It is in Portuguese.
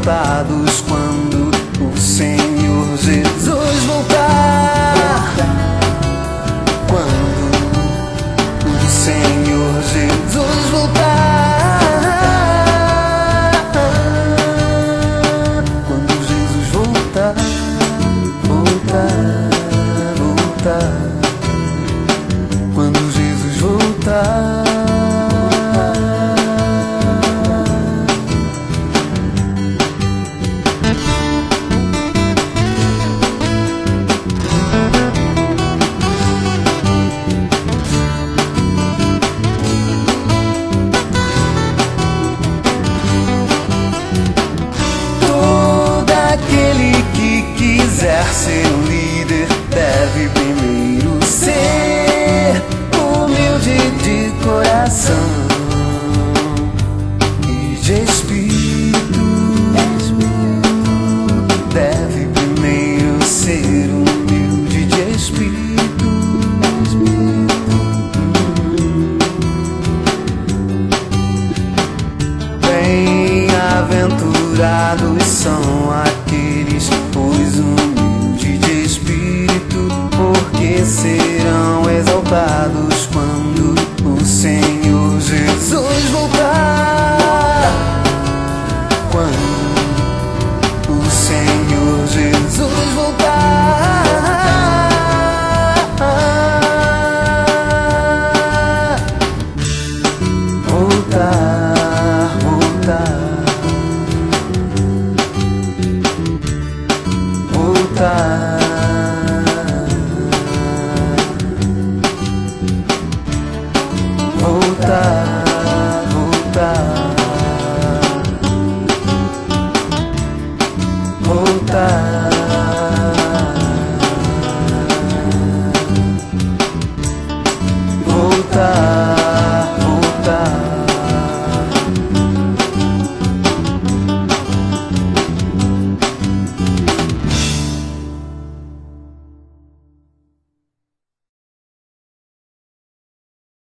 exaltados quando o Senhor Jesus voltar. Quando o Senhor Jesus voltar. Quando Jesus voltar, voltar, voltar. Quando Jesus voltar. Aquele que quiser ser um líder deve primeiro ser humilde de coração e de espírito. Deve primeiro ser humilde de espírito. Bem-aventurados são aqueles, pois humilde de espírito, porque serão exaltados quando o Senhor Jesus voltar. Quando o Senhor Jesus voltar. Voltar, voltar. Voltar, voltar, voltar, voltar.